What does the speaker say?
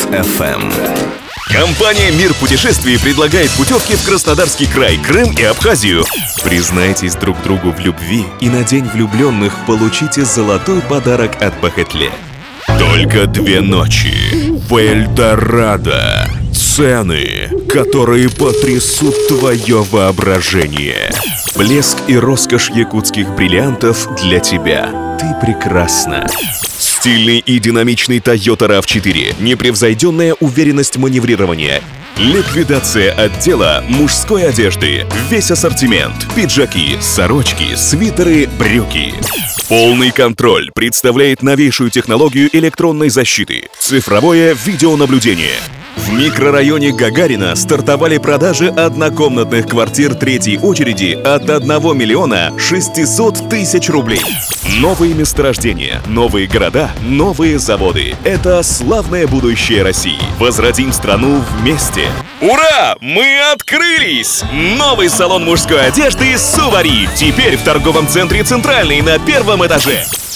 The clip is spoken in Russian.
FM. Компания «Мир путешествий» предлагает путевки в Краснодарский край, Крым и Абхазию. Признайтесь друг другу в любви, и на День влюбленных получите золотой подарок от Бахетле. Только 2 ночи в Эльдорадо. Цены, которые потрясут твое воображение. Блеск и роскошь якутских бриллиантов для тебя. Ты прекрасна. Стильный и динамичный Toyota RAV4. Непревзойденная уверенность маневрирования. Ликвидация отдела мужской одежды. Весь ассортимент. Пиджаки, сорочки, свитеры, брюки. Полный контроль представляет новейшую технологию электронной защиты. Цифровое видеонаблюдение. В микрорайоне Гагарина стартовали продажи однокомнатных квартир 3-й очереди от 1 миллиона 600 тысяч рублей. Новые месторождения, новые города, новые заводы. Это славное будущее России. Возродим страну вместе. Ура! Мы открылись! Новый салон мужской одежды «Сувари». Теперь в торговом центре «Центральный» на 1-м этаже.